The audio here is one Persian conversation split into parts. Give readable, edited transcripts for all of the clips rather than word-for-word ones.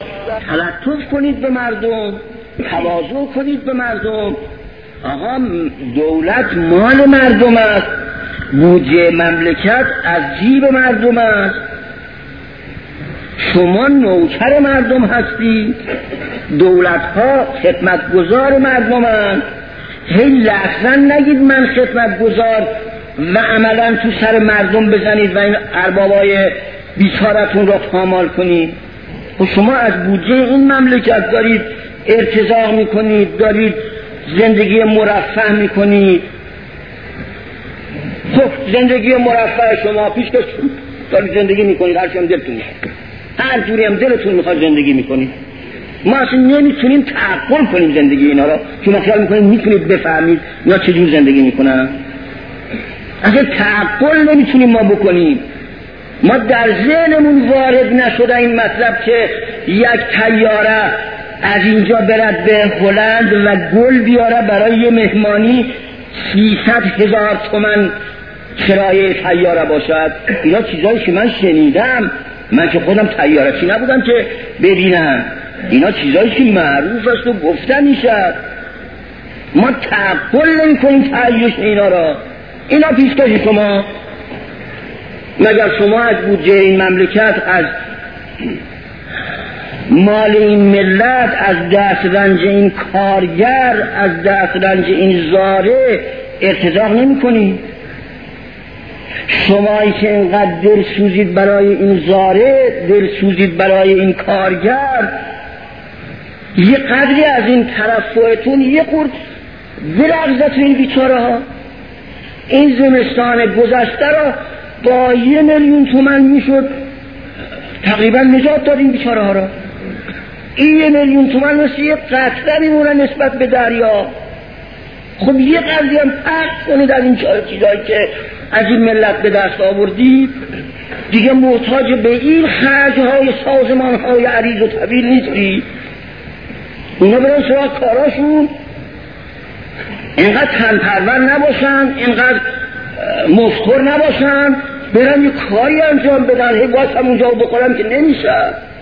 تلطف کنید به مردم، تواضع کنید به مردم. آقا دولت مال مردم است، بودجه مملکت از جیب مردم است، شما نوکر مردم هستی، دولت ها خدمتگزار مردم هست. هی لحظا نگید من خدمتگزار و عملا تو سر مردم بزنید و این اربابای بیچارتون را پامال کنید. و شما از بودجه این مملکت دارید ارتزاق میکنید، دارید زندگی مرفه میکنید. خب زندگی مرفه شما پیشکش دارید زندگی میکنید، هرچی هم دلتون میخواد، هر جوری هم دلتون میخواد زندگی میکنید. ما اصلا نمیتونیم تعقل کنیم زندگی اینا را که مثلا میکنیم میتونید بفهمید یا چجور زندگی میکنن. اصلا تعقل نمیتونیم ما بکنیم. ما در ذهنمون وارد نشده این مطلب که یک طیاره از اینجا برد به هلند و گل بیاره برای یه مهمانی 300,000 تومان کرایه طیاره باشد. اینا چیزایی که من شنیدم، من که خودم طیاره چی نبودم که ببینم. اینا چیزایی که معروف است و گفته میشه. ما تعقل نمی کنیم تعیش اینا را. اینا پیشکش شما. مگر شما از بودجه این مملکت، از مال این ملت، از دست رنج این کارگر، از دست رنج این زاره ارتزاق نمی کنید؟ شمایی که اینقدر دل سوزید برای این زاره، دل سوزید برای این کارگر، یه قدری از این ترفعتون یه قرد بلغزت این بیچاره ها. این زمستان گذشته را با 1,000,000 تومان میشد تقریبا نجات داد این بیچاره ها را. این 1,000,000 تومان مثل یه قطره میمونه نسبت به دریا. خب یه قدری هم پخت کنید از این چیزایی که از این ملت به دست آوردید. دیگه محتاج به این خرجهای سازمانهای عریض و طویل نیستید. اونا برن سراغ کاراشون، اینقدر تنپرور نباشن، اینقدر مفخور نباشن، برن یه کاری انجام بدن. هی باز هم اونجا بخورم که نمیشه.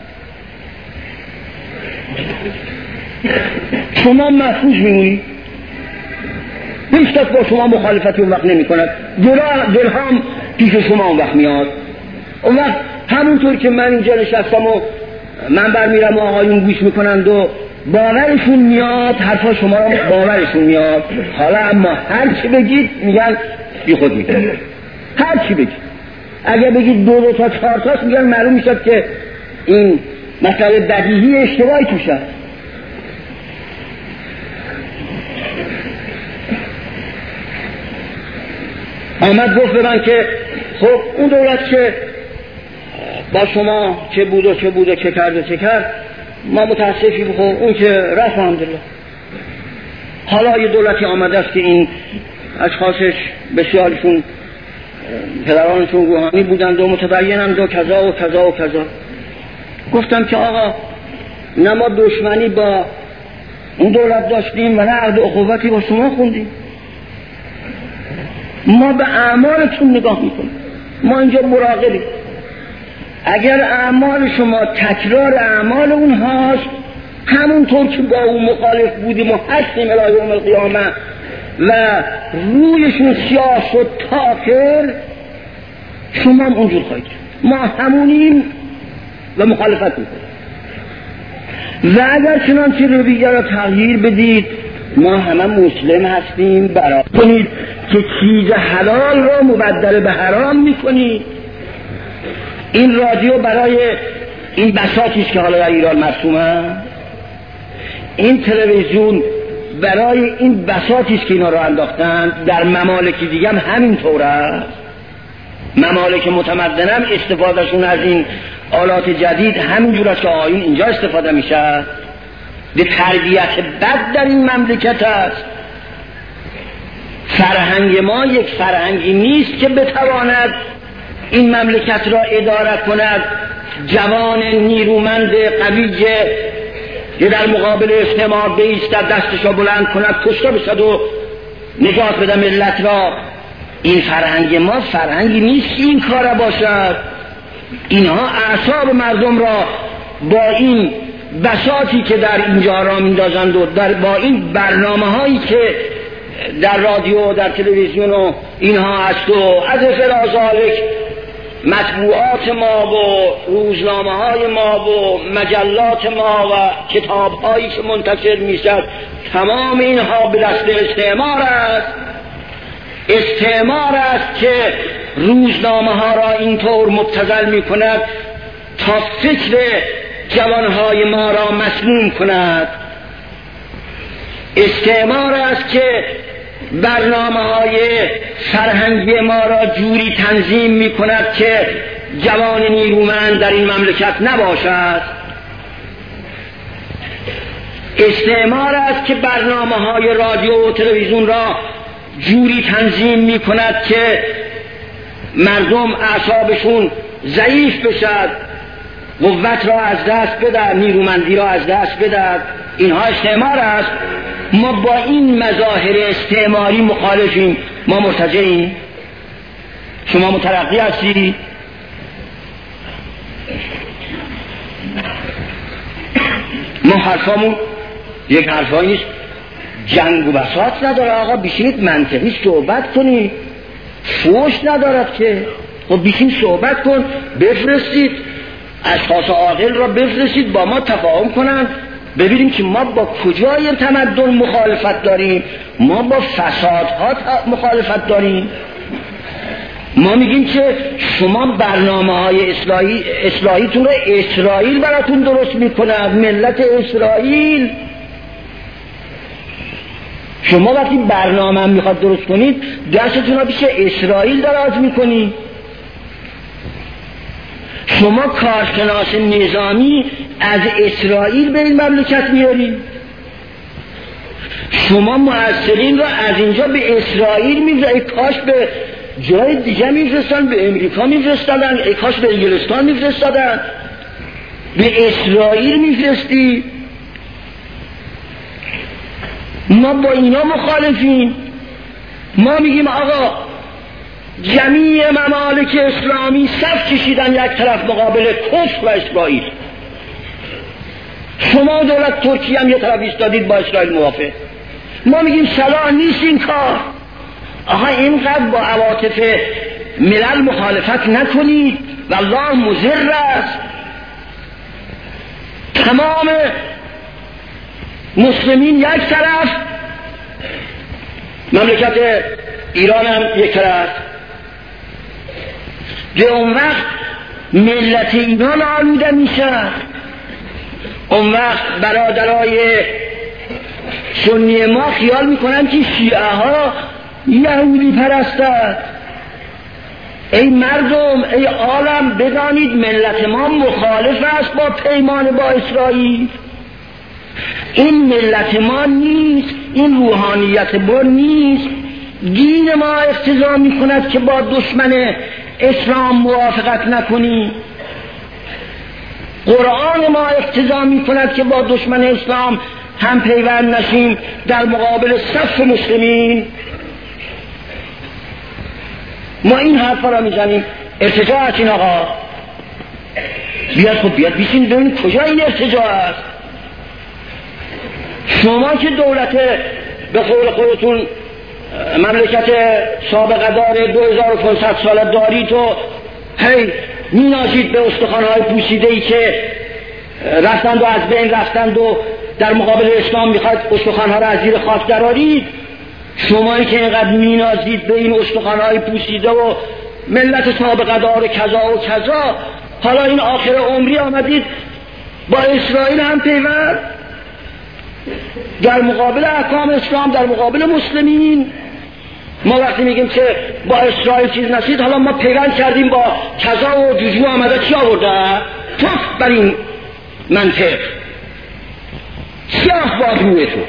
شما محفوظ میمونید، هیچ کس با شما مخالفتی اون وقت نمی کند. دلهام پیش شما اون وقت میاد. اون وقت همونطور که من اینجا نشستم و من برمیرم و آقایون گوش میکنند و باورشون میاد، حرفا شما را باورشون میاد. حالا اما هر چی بگید میگن بی خود میگن. هر چی بگید، اگر بگید 2 تا 4 تاست میگن معلوم میشد که این مسئله بدیهی اشتباهی توشه. آمد گفت به من که خب اون دولت که با شما چه بود و چه بود و چه کرد، ما متاسفی خب اون که رفت الحمدلله. حالا یه دولتی آمده است که این اشخاصش بسیارشون پدرانشون روحانی بودند و متدینند و کذا و کذا و کذا. گفتم که آقا نه ما دشمنی با اون دولت داشتیم و نه عهد اخوتی با شما خوندیم. ما به اعمالتون نگاه میکنیم، ما اینجا مراقبیم. اگر اعمال شما تکرار اعمال اونهاست، همونطور که با اون مخالف بودیم و هستیم الی یوم القیامه و رویشون سیاه شد تا آخر، شما هم اونجور خواهید. ما همونیم و مخالفت میکنیم. و اگر چنانچه رویه را تغییر بدید، ما همه مسلم هستیم. برای کنید که چیز حلال را مبدل به حرام میکنید. این رادیو برای این بساطیست که حالا در ایران مرسومه، این تلویزیون برای این بساطیست که اینا را انداختن. در ممالک دیگه هم همینطور است. ممالک متمدن هم استفادهشون از این آلات جدید همینجور است که آیین اینجا استفاده میشه. به تربیت بد در این مملکت است. فرهنگ ما یک فرهنگی نیست که بتواند این مملکت را اداره کند. جوان نیرومند قوی که در مقابل استعمار بایستد، دستش را بلند کند، کشته بشد و نجات بده ملت را. این فرهنگ ما فرهنگی نیست که این کار باشد. اینها اعصاب مردم را با این بساطی که در اینجا را میندازند و با این برنامه هایی که در رادیو و در تلویزیون و اینها هست و از فرازالک مطبوعات ما و روزنامه های ما و مجلات ما و کتاب هایی که منتشر میشد، تمام اینها به دست استعمار است. استعمار است که روزنامه ها را اینطور مبتذل می کند تا فکر جوانهای ما را مسموم کند. استعمار است که برنامه‌های فرهنگی ما را جوری تنظیم می کند که جوان نیرومند در این مملکت نباشد. استعمار است که برنامه‌های رادیو و تلویزیون را جوری تنظیم می کند که مردم اعصابشون ضعیف بشد، قوت را از دست بدهد، نیرومندی را از دست بدهد. اینها استعمار است. ما با این مظاهر استعماری مخالفیم. ما مرتجعیم. شما مترقی هستی؟ ما حرفامون یک حرفایی نیست جنگ و بساط نداره. آقا بشینید منطقی صحبت کنید. فوش ندارد که. خب بشین صحبت کن، بفرستید اشخاص عاقل را بفرستید با ما تفاهم کنند، ببینیم که ما با کجای تمدن مخالفت داریم. ما با فسادها مخالفت داریم. ما میگیم که شما برنامه‌های اصلاحیتون رو اسرائیل براتون درست میکند، ملت اسرائیل. شما وقتی برنامه هم میخواد درست کنید دستتون رو پیش اسرائیل دراز میکنید. شما کارشناس نظامی از اسرائیل به این مملکت میارید. شما مؤثرین را از اینجا به اسرائیل میفرستید. کاش به جای دیگه میفرستن، به امریکا میفرستادن، کاش به انگلستان میفرستادن، به اسرائیل میفرستی. ما با اینا مخالفیم. ما میگیم آقا جمیع ممالک اسلامی صف کشیدن یک طرف مقابل کفر و اسرائیل. شما دولت ترکیه هم یه طرف ایستادید با اسرائیل موافق. ما میگیم صلاح نیست این کار. آقا اینقدر با عواطف ملل مخالفت نکنید، والله مضر است. تمام مسلمین یک طرف، مملکت ایران هم یک طرف. به اون وقت ملت ایران آلوده میشه. اون وقت برادرای سنی ما خیال میکنن که شیعه ها یهودی پرستند. ای مردم، ای عالم، بدانید ملت ما مخالف است با پیمان با اسرائیل. این ملت ما نیست، این روحانیت ما نیست. دین ما اقتضا میکند که با دشمن اسلام موافقت نکنی. قرآن ما اقتضا میکند که با دشمن اسلام هم پیوند نشیم در مقابل صف مسلمین. ما این حرفا را میزنیم. ارتجاع است این آقا. بیاد خود بیاد بیشین ببینید کجا این ارتجاع است. شما که دولت به قول خودتون مملکت سابقه دار 2500 ساله دارید و هی مینازید به استخوان‌های پوسیده‌ای که رفتند و از بین رفتند و در مقابل اسلام میخواید استخوان‌ها را از زیر خاک درآرید. شمایی که اینقدر مینازید به این استخوان‌های پوسیده و ملت سابقه دار کذا و کذا، حالا این آخر عمری آمدید با اسرائیل هم پیوند در مقابل احکام اسلام، در مقابل مسلمین. ما وقتی میگیم که با اسرائیل چیز نشید، حالا ما پیوند کردیم با کذا و جوجو آمده چی آورده؟ توف بر این منطق، سیاه باد روی تو.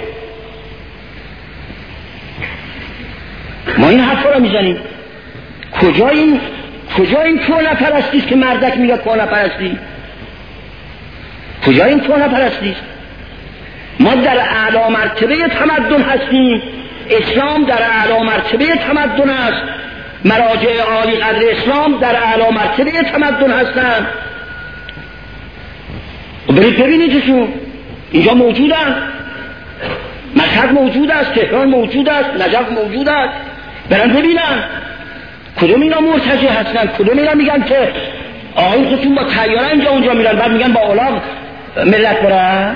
ما این حرفا رو میزنیم. کجا این کهنه پرستی است که مردک میگه کهنه پرستی؟ کجا این کهنه پرستی است؟ ما در اعلی مرتبه تمدن هستیم. اسلام در اعلی مرتبه تمدن است. مراجع عالی قدر اسلام در اعلی مرتبه تمدن هستند. برید ببینیدشون، اینجا موجودن، مشهد موجود است، تهران موجود است، نجف موجود است، برن ببینن کدوم اینا مرتجع هستن، کدوم اینا میگن که آقای خودشون با طیاره اینجا اونجا میرن بعد میگن با الاغ ملت برن.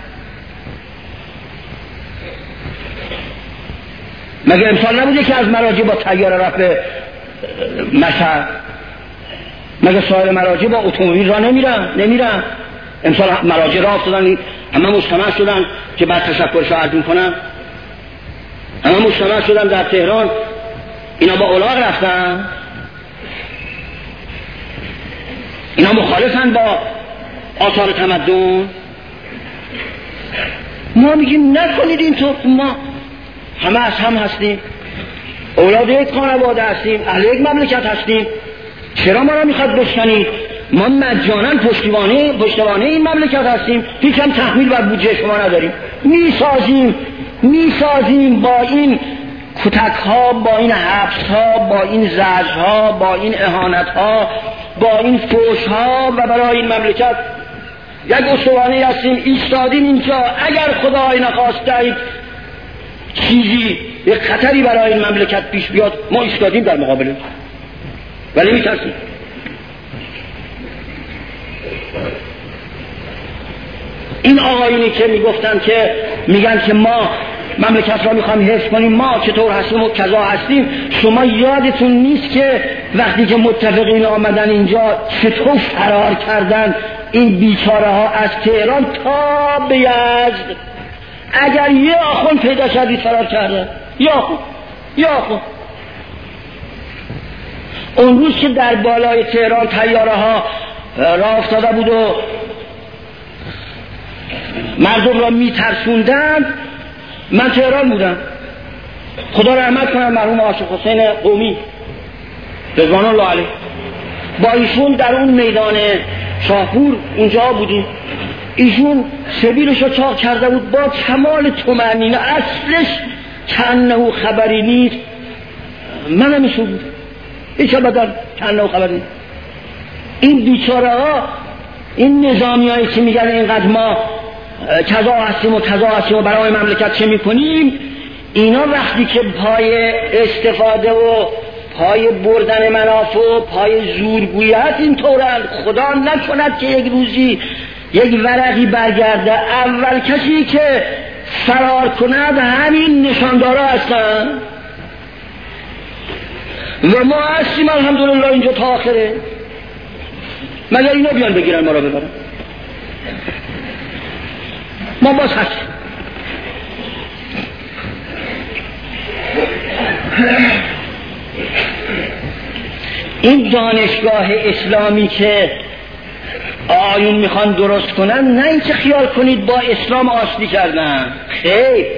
مگه امسال نبوده که از مراجع با طیاره رفت به مشهد؟ مگه سایر مراجع با اتومبیل را نمیرن؟ امسال مراجع را افتادن، همه مجتمع شدن که بعد تشکرش رو عرض کنن، همه مجتمع شدن در تهران، اینا با الاغ رفتن، اینا مخالفن با آثار تمدن. ما میگیم نکنید اینطور، ما همه از هم هستیم، اولاد یک خانواده هستیم، اهل یک مملکت هستیم، چرا ما را میخواد بشکنید؟ ما مجانا پشتوانه این مملکت هستیم، هیچ هم تحمیل بر بودجه شما نداریم، میسازیم با این کتک ها، با این حبس ها، با این زجر ها، با این اهانت ها، با این فوش ها و برای این مملکت یک استوانه هستیم، ایستادیم اینجا. اگر خدای نخواست چیزی یک خطری برای این مملکت پیش بیاد، ما ایستادیم در مقابله، ولی میترسیم. این آقایونی که میگفتن که میگن که ما مملکت را میخوام حفظ کنیم، ما چطور هستیم و کذا هستیم، شما یادتون نیست که وقتی که متفقین آمدن اینجا چطور فرار کردن این بیچاره ها از تهران تا به یزد؟ اگر یه آخوند پیدا شدید فرار کردن، یا آخوند. اون روز که در بالای تهران طیاره ها راه افتاده بود و مردم را میترسوندن، من تهران بودم، خدا رحمت کنه مرحوم عاشق حسین قومی رضوان الله علیه، با ایشون در اون میدان شاهپور اونجا بودیم. ایشون سبیلش رو چاق کرده بود با کمال طمأنینه، اصلش کنه خبری نیست، منم ایشون بود، هیچ بدل کنه خبری نیست. این بیچاره ها، این نظامی هایی که میگن اینقدر ما کذا هستیم و برای مملکت چه میکنیم، اینا وقتی که پای استفاده و پای بردن منافع و پای زورگویی اینطورن، خدا نکند که یک روزی یک ورقی برگرده، اول کسی که فرار کند همین نشاندارا هستن و ما هستیم الحمدلله اینجا تا آخره. مگر اینا بیان بگیرن ما را ببرن؟ ما باز هستیم. این دانشگاه اسلامی که آیون میخوان درست کنن، نه اینکه خیال کنید با اسلام آشتی کردن، خیر،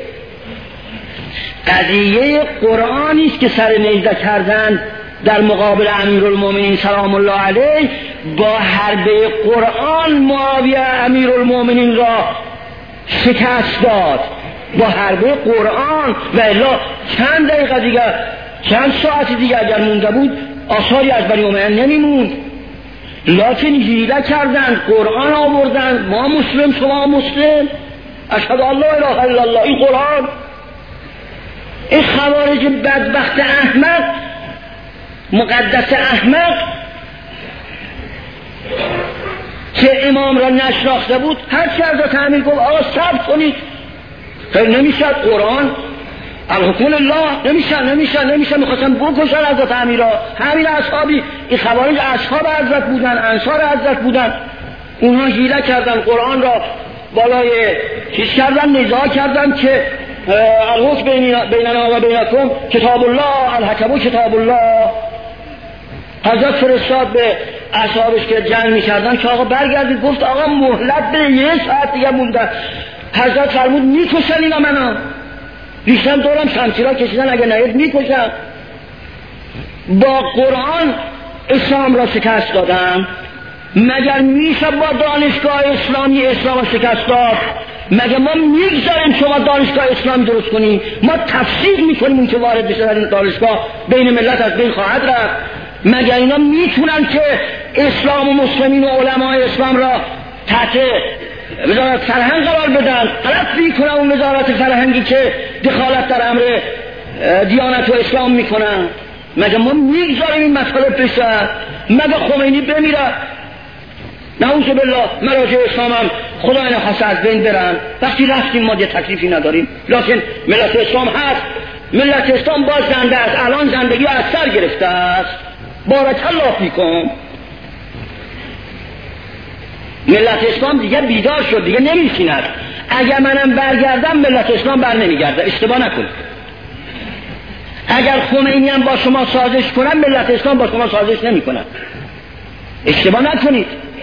قضیه قرآنی است که سر نیزه کردن در مقابل امیرالمومنین سلام الله علیه. با حربه قرآن معاویه امیرالمومنین را شکست داد، با حربه قرآن، و الا چند دقیقه دیگر، چند ساعت دیگر اگر مونده بود آثاری از بنی امیه نمیموند. لکن حیله کردن، قرآن آوردن، ما مسلم شما مسلم، اشهد ان لا اله الا الله، این قرآن. این خوارج بدبخت احمق، مقدس احمق که امام را نشناخته بود، هر چی از تعمیر گفت آقا صبر کنید، خیلی نمیشد، قرآن الحکم الله، نمیشه میخواستن بکشن حضرت امیرا. همین اصحابی، این خوارج اصحاب حضرت بودن، انصار حضرت بودن، اونها حیله کردن، قرآن را بالای چیز کردن، نزاع کردن که الحکم بیننا و بینکم کتاب الله، الحکم کتاب الله. حضرت فرستاد به اصحابش که جنگ میکردن که آقا برگردید، گفت آقا مهلت به یه ساعت دیگه مونده. حضرت فرمود میکشن اینا منو، بیشتر دورم شمشیرها کشیدن، اگه نهید میکشن. با قرآن اسلام را شکست دادن. مگر میشه با دانشگاه اسلامی اسلام را شکست داد؟ مگر ما میگذاریم شما دانشگاه اسلامی درست کنیم؟ ما تفسیر میکنیم اون که وارد بشه در این دانشگاه بین ملت از بین خواهد رفت. مگر اینا میتونن که اسلام و مسلمین و علمای اسلام را تحت وزارت فرهنگ قرار بدن، غلط میکنن اون وزارت فرهنگی که دخالت در امر دیانت و اسلام میکنن. مگه ما میگذاریم این مطالب بشه؟ مگه خمینی بمیره؟ نعوذ بالله مراجع اسلام هم خدا نخواسته از بین برن. وقتی رفتیم ما یه تکلیفی نداریم، لکن ملت اسلام هست. ملت اسلام باز زنده است، الان زندگی از سر گرفته است. بارک الله فیکم. ملت اسلام دیگه بیدار شد، دیگه نمیشیند. اگر منم برگردم ملت اسلام بر نمیگرده، اشتباه نکنید. اگر خمینی هم با شما سازش کنن ملت اسلام با شما سازش نمی کنن، اشتباه نکنید.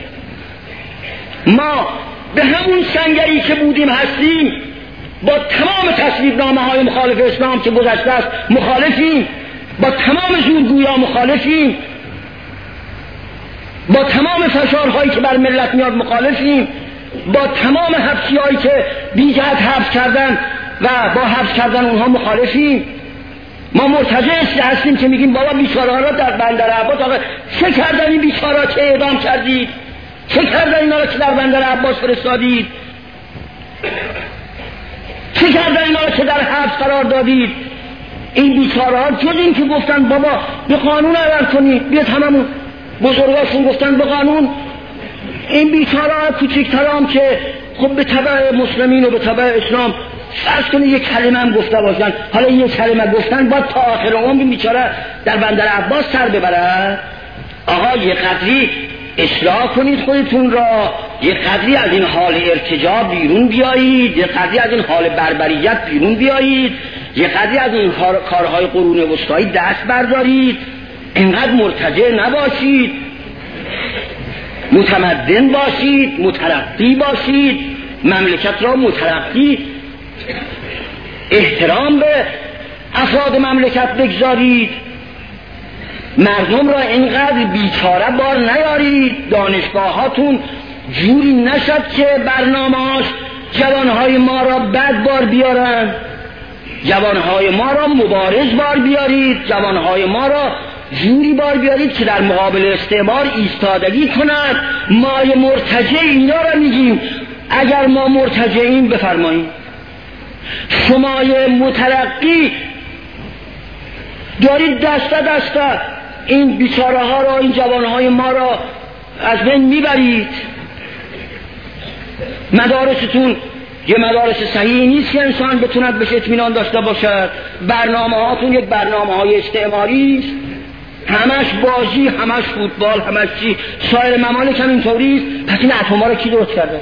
ما به همون سنگری که بودیم هستیم، با تمام تصویبنامه های مخالف اسلام که گذشته است مخالفیم، با تمام زورگویا مخالفیم، با تمام فشارهایی که بر ملت میاد مخالفیم، با تمام حبسی هایی که بیجهت حبس کردن و با حبس کردن اونها مخالفیم. ما مرتجع هستیم که میگیم بابا بیچاره ها را در بندر عباس، آقا چه کردن این بیچاره که اعدام کردید؟ چه کردن اینا را که در بندر عباس فرستادید؟ چه کردن اینا را که در حبس قرار دادید؟ این بیچاره ها جز این که گفتن بابا به قانون عمل کنید، بیاد هممون بزرگاشون گفتن به قانون، این بیچاره ها کوچکتر هم که خب به تبع مسلمین و به تبع اسلام فرض کنید یک کلمه هم گفته باشن، حالا این یک کلمه گفتن باید تا آخر عمر این بیچاره در بندر عباس سر ببرد. آقا یه قدری اصلاح کنید خودتون را، یه قدری از این حال ارتجاع بیرون بیایید، یه قدری از این حال بربریت بیرون بیایید، یه قدری از این کارهای قرون وسطایی دست بردارید. اینقدر مرتجع نباشید، متمدن باشید، مترقی باشید، مملکت را مترقی، احترام به افراد مملکت بگذارید، مردم را اینقدر بیچاره بار نیارید. دانشگاهاتون جوری نشد که برنامه‌هاش جوانهای ما را بد بار بیارن، جوانهای ما را مبارز بار بیارید، جوانهای ما را جوری بار بیارید که در مقابل استعمار ایستادگی کند. ما مرتجع اینا را میگیم. اگر ما مرتجعیم بفرمایید. شما مترقی دارید دسته دسته این بیچاره ها را، این جوانهای ما را از بین میبرید. مدارستون یه مدارس صحیحی نیست که انسان بتوند بهش اطمینان داشته باشد. برنامه هاتون یک برنامه های استعماری است، همش بازی، همش فوتبال، همش چی. سایر ممالک هم اینطوری است. پس این اتم‌ها رو کی درست کرده؟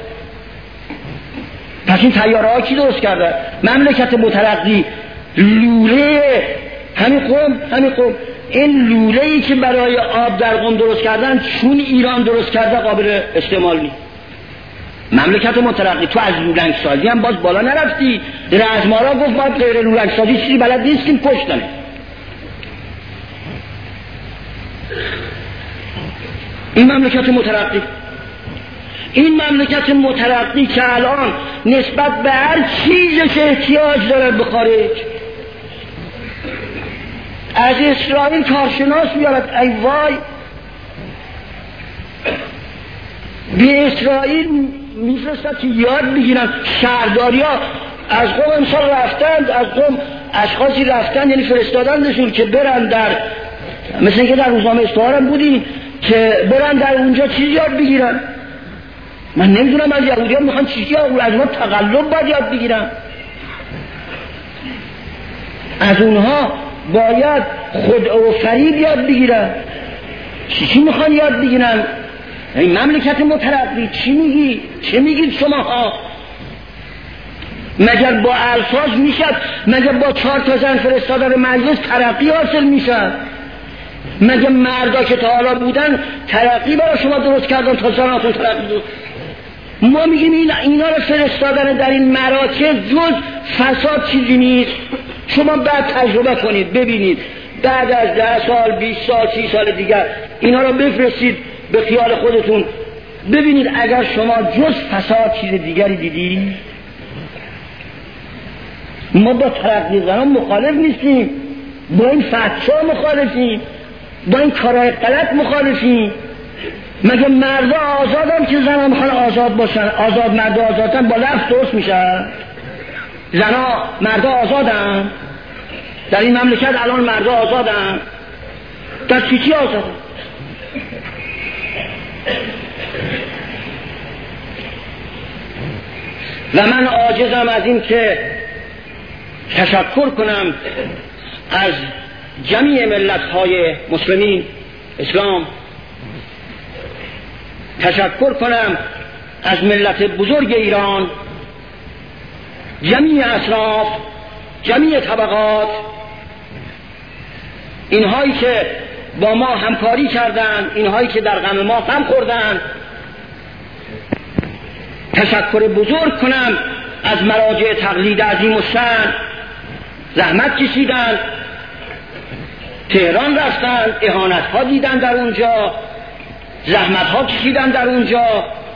پس این طیاره ها کی درست کرده؟ مملکت مترقی لوله همین قوم این لوله‌ای که برای آب در قم درست کردن چون ایران درست کرده قابل استعمال نیست. مملکت مترقی تو از لولنگ سازی هم باز بالا نرفتی. رزمارا گفت باید غیر لولنگ سازی چیزی بلد نیستیم کشتنه. این مملکت مترقی، این مملکت مترقی که الان نسبت به هر چیزش احتیاج داره به خارج، از اسرائیل کارشناس بیارد. ای وای، به اسرائیل میفرستد که یاد بگیرن. شهرداری ها از قوم امسال رفتند، از قوم اشخاصی رفتند، یعنی فرستادندشون که برن در، مثل اینکه در روزنامه استعار هم بودیم که برن در اونجا چیز یاد بگیرن. من نمیدونم از یهودی ها میخوان چیزی ها از ما تقلب باید یاد بگیرن. از اونها باید خود و فریب یاد بگیرن. چی میخوان یاد بگیرن؟ این مملکت مترقی چی میگی؟ چه میگید شما ها؟ مگر با الفاظ میشد؟ مگر با 4 تا زن فرستادن مجلس ترقی حاصل میشد؟ مگر مردا که تا حالا بودن ترقی برای شما درست کردن تا زناتون ترقی درست؟ ما میگیم اینا رو فرستادن در این مراکز جز فساد چیزی نیست. شما بعد تجربه کنید ببینید، بعد از 10 سال 20 سال 30 سال دیگر اینا رو بفرستید به خیال خودتون ببینید اگر شما جز فساد چیز دیگری دیدید. ما با ترقی زنان مخالف نیستیم، با این فحشا مخالفیم، با این کارهای غلط مخالفیم، مگه مردا آزادن که زنان میخوان آزاد باشن؟ آزاد مردا آزادن با لفظ درست میشه؟ زنا مردا آزادن؟ در این مملکت الان مردا آزادن؟ در چی آزادن؟ و من عاجزم از این که تشکر کنم از جمیع ملت‌های مسلمین اسلام، تشکر کنم از ملت بزرگ ایران، جمیع اصناف، جمیع طبقات، اینهایی که با ما همکاری کردند، اینهایی که در غم ما هم خوردند. تشکر بزرگ کنم از مراجع تقلید عظیم الشأن، زحمت کشیدند، تهران رفتند، اهانت ها دیدن در اونجا، زحمت ها کشیدن در اونجا.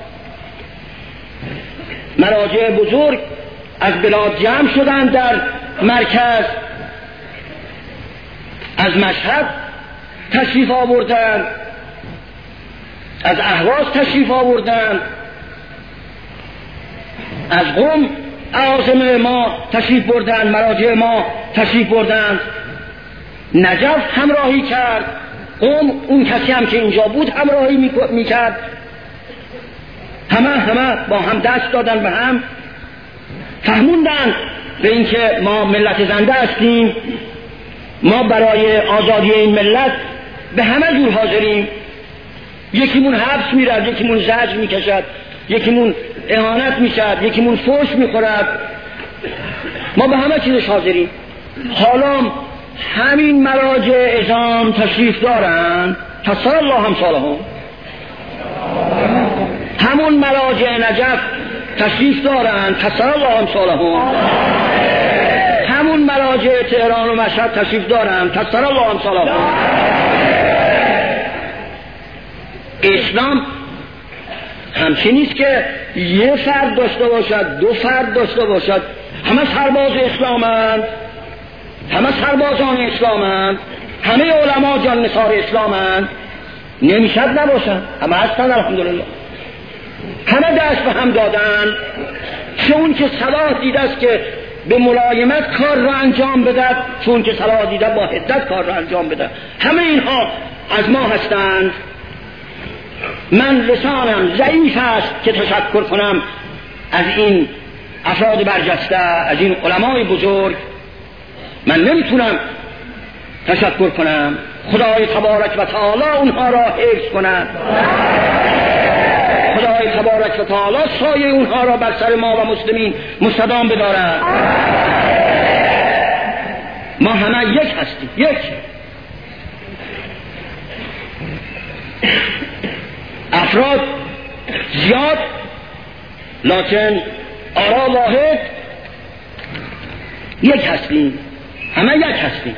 مراجع بزرگ از بلاد جمع شدند در مرکز، از مشهد تشریف آوردند، از اهواز تشریف آوردند، از قم اعاظم ما تشریف بردند، مراجع ما تشریف بردند. نجف همراهی کرد، قم اون کسی هم که اینجا بود همراهی میکرد. همه با هم دست دادن به هم، فهموندن به اینکه ما ملت زنده هستیم، ما برای آزادی این ملت به همه جور حاضریم. یکیمون حبس میرد، یکیمون زجر میکشد، یکیمون اهانت میشد، یکیمون فحش میخورد، ما به همه چیزش حاضریم. حالا همین مراجع عظام تشریف دارن، کسر الله امثالهم. همون مراجع نجف تشریف دارن، کسر الله امثالهم. همون مراجع تهران و مشهد تشریف دارن، کسر الله امثالهم. اسلام همچین نیست که یه فرد داشته باشد، دو فرد داشته باشد. همه سرباز اسلامند، همه سربازان اسلامند، همه علما جان نثار اسلامند. نمیشد نباشند، همه هستند الحمدلله. همه دست به هم دادن، چون که صلاح دیده است که به ملایمت کار را انجام بده، چون که صلاح دیده با حدت کار را انجام بده. همه اینها از ما هستند. من لسانم ضعیف است که تشکر کنم از این افراد برجسته، از این علمای بزرگ. من نمیتونم تشکر کنم. خدای تبارک و تعالی اونها را حفظ کند. خدای تبارک و تعالی سایه اونها را بر سر ما و مسلمین مستدام بدارد. ما همه یک هستیم، یک. افراد زیاد لکن آرا واحد، یک هستیم، همه یک هستیم.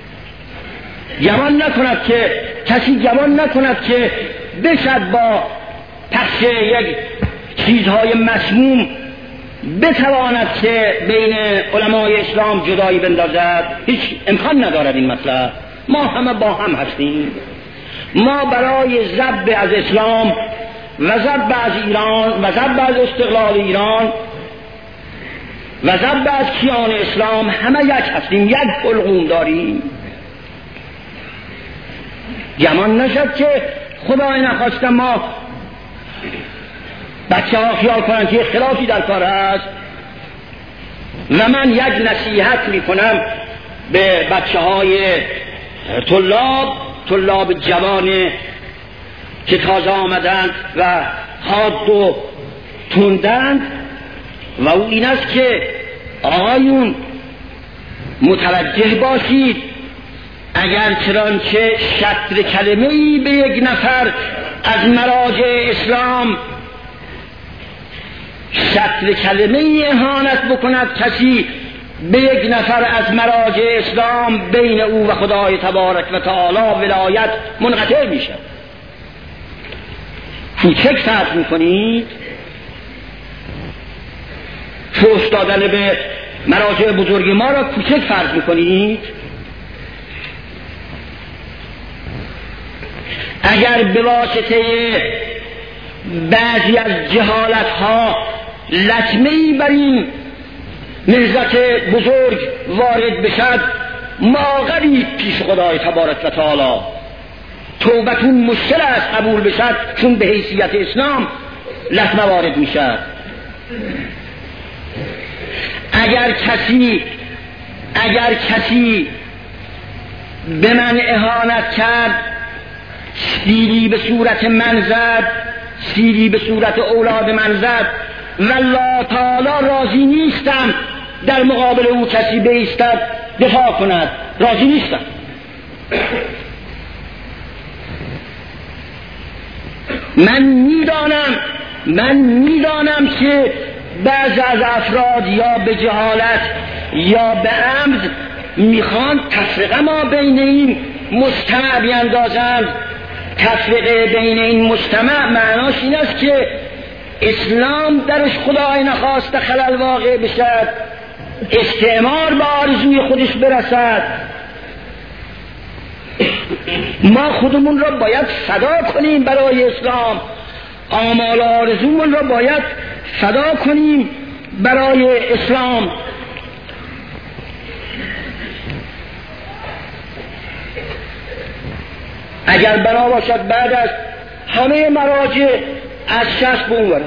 گمان نکند که کسی گمان نکند که بشد با پخش یک چیزهای مسموم بتواند که بین علمای اسلام جدایی بندازد. هیچ امکان ندارد این مسئله. ما همه با هم هستیم. ما برای ضرب از اسلام و ضرب از ایران و ضرب از استقلال ایران و ضرب از کیان اسلام همه یک هستیم، یک حلقوم داریم. گمان نشد که خدای نخواسته ما بچه ها خیال کنند که اختلافی در کار است. و من یک نصیحت می کنم به بچه های طلاب جوان که تازه آمدند و حاد و تندند، و او این است که آقایون متوجه باشید، اگر چنانچه شطر کلمه‌ای به یک نفر از مراجع اسلام، شطر کلمه‌ای اهانت بکند کسی به یک نفر از مراجع اسلام، بین او و خدای تبارک و تعالی ولایت منقطع میشه. کوچک فرض میکنید، فحش دادن به مراجع بزرگ ما را کوچک فرض میکنید. اگر به واسطه بعضی از جهالت ها لطمه‌ای بر این نهضت بزرگ وارد بشد، ماغری پیش خدای تبارک و تعالی توبتون مشکل است قبول بشد، چون به حیثیت اسلام لطمه وارد میشد. اگر کسی به من اهانت کرد، سیلی به صورت من زد، سیلی به صورت اولاد من زد، والله تعالی راضی نیستم در مقابل او کسی بایستد دفاع کند، راضی نیستم. من میدانم که بعضی از افراد یا به جهالت یا به عمد میخوان تفرقه ما بین این مجتمع بیندازند. تفرقه بین این مجتمع معناش این است که اسلام درش خدای نخواسته خلل واقع بشد، استعمار به آرزوی خودش برسد. ما خودمون را باید فدا کنیم برای اسلام، آمال آرزومون را باید فدا کنیم برای اسلام. اگر بنا باشد بعد از همه مراجع از شش بونورد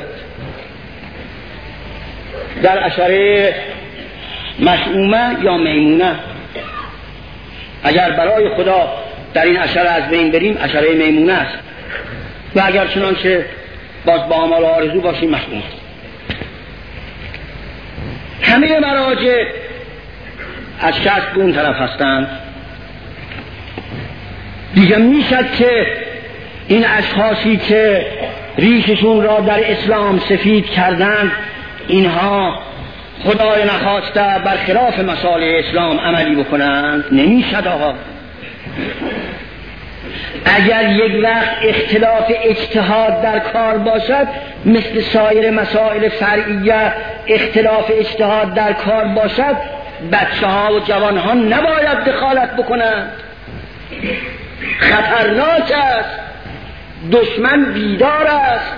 در اشاره مشعومه یا میمونه، اگر برای خدا در این اشاره از بین بریم اشاره میمونه است، و اگر چنانچه باز با آمال آرزو باشیم مشعومه. همه مراجع از شش بون طرف هستند. دیگه میشد که این اشخاصی که ریششون را در اسلام سفید کردند، اینها خدای نخواسته برخلاف مصالح اسلام عملی بکنند. نمیشد آقا. اگر یک وقت اختلاف اجتهاد در کار باشد، مثل سایر مسائل فرعیه اختلاف اجتهاد در کار باشد، بچه ها و جوان ها نباید دخالت بکنند. خطرناک است، دشمن بیدار است.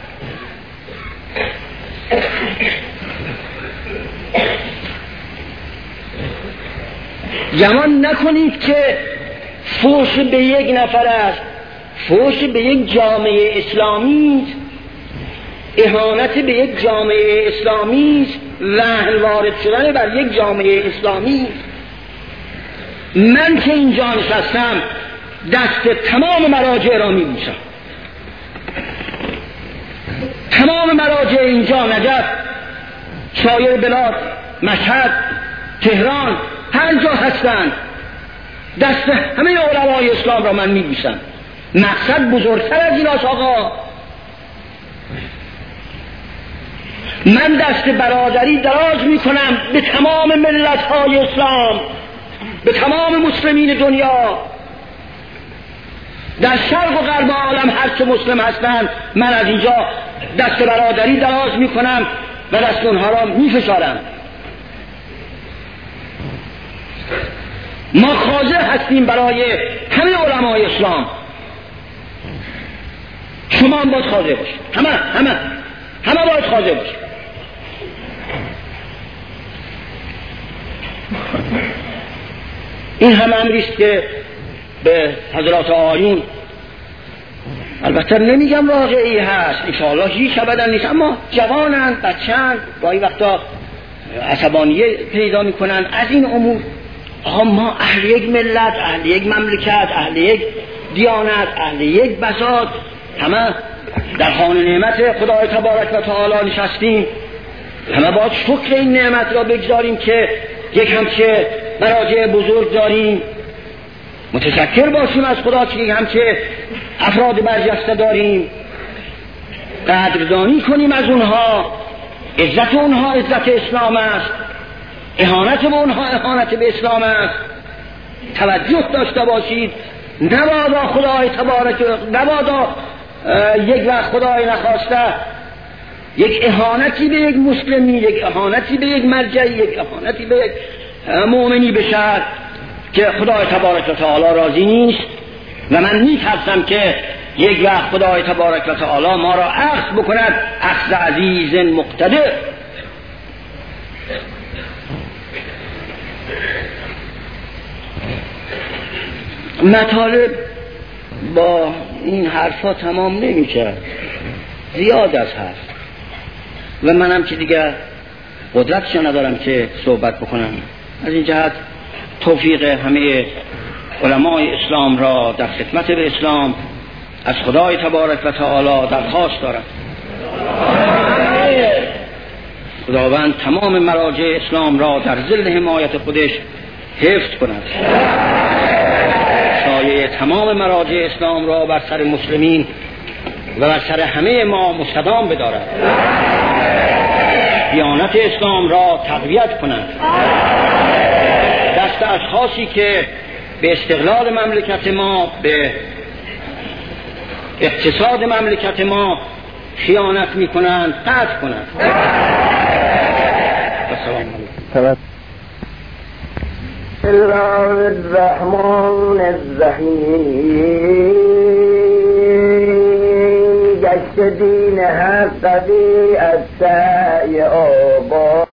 گمان نکنید که فحش به یک نفر است، فحش به یک جامعه اسلامی است، اهانت به یک جامعه اسلامی است، وهن وارد شدن بر یک جامعه اسلامی است. من که اینجا نشستم دست تمام مراجع را میبوسم. تمام مراجع اینجا، نجف، سایر بلاد، مشهد، تهران، هر جا هستند، دست همه علمای اسلام را من میبوسم. مقصد بزرگتر از این است آقا. من دست برادری دراز میکنم به تمام ملت‌های اسلام، به تمام مسلمین دنیا، در شرق و غرب عالم هر چه مسلم هستند. من از اینجا دست برادری دراز میکنم و دست اونها را میفشارم. ما خاضع هستیم برای همه علمای اسلام. شما هم باید خاضع باشید، همه باید خاضع باشید. این هم امریست که به حضرات آیون، البته نمیگم واقعی هست، انشاءالله هیچ ابدا نیست، اما جوانند، بچند، گاهی وقتا عصبانیه پیدا میکنند از این امور. آقا ما اهل یک ملت، اهل یک مملکت، اهل یک دیانت، اهل یک بساط، همه در خوان نعمت خدای تبارک و تعالی نشستیم. همه باید شکر این نعمت را بگذاریم که یک همچه مراجع بزرگ داریم، متشکر باشیم از خدا که یک همچه افراد برجسته داریم، قدردانی کنیم از اونها. عزت اونها عزت اسلام است، اهانت به اونها اهانت به اسلام است. توجه داشته باشید، نبادا خدای تبارک، نبادا یک وقت خدای نخواسته یک اهانتی به یک مسلمی، یک اهانتی به یک مرجعی، یک اهانتی به یک مؤمنی بشد که خدای تبارک و تعالی راضی نیست. و من می‌ترسم که یک وقت خدای تبارک و تعالی ما را اخذ بکند، اخذ عزیز مقتدر. مطالب با این حرفا تمام نمیشه، زیاد از حرف و منم که دیگه قدرتش ندارم که صحبت بکنم. از این جهت توفیق همه علمای اسلام را در خدمت به اسلام از خدای تبارک و تعالی درخواست دارم. خداوند تمام مراجع اسلام را در ظل حمایت خودش حفظ کند، سایه تمام مراجع اسلام را بر سر مسلمین و بر سر همه ما مستدام بدارد، دیانت اسلام را تقویت کند، دست اشخاصی که به استقلال مملکت ما، به اقتصاد مملکت ما خیانت میکنند قطع کنند. بسم الله الرحمن الرحیم. گشت دین حق قوی از سعی آباد